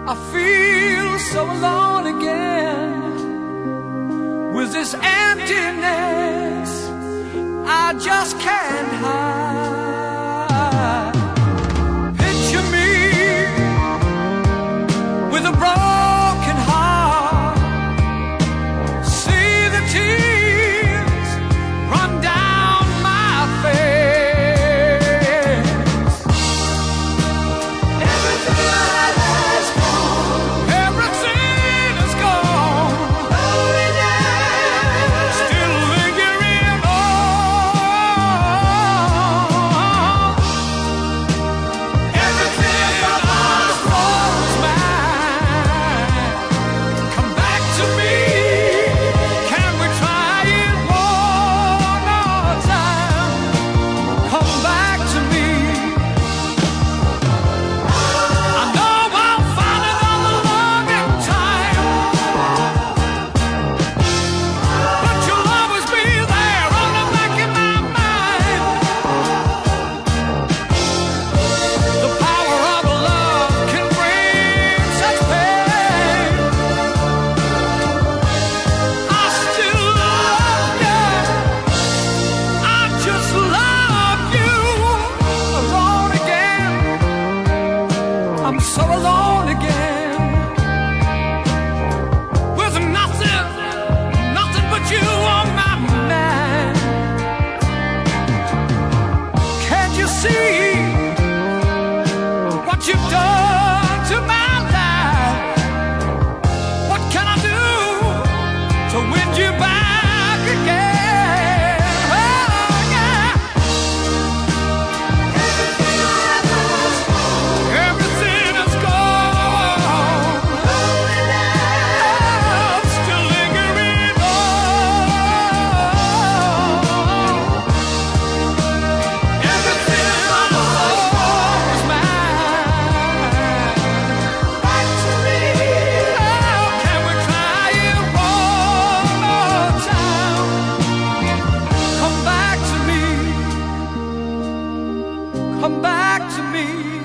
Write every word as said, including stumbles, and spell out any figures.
I feel so alone again with this emptiness I just can't hide. Picture me with a broken heart, see the tears run down my face. Everything has gone, everything is gone. Loneliness still lingering on. Everything was mine. Come back to me. Can we try it one more time? Come back to me. I know I'll find another love in time, but you'll always be there on the back of my mind. The power of love can bring such pain. I still love you. I just love you. Alone again. I'm so alone again. With nothing, nothing but you on my mind. Can't you see what you've done to my life? What can I do to win you back again? Oh, yeah. Everything is gone. Loneliness still lingering on. Everything was mine. Back to me. Oh, can we try it one more time? Come back to me. Come back to me.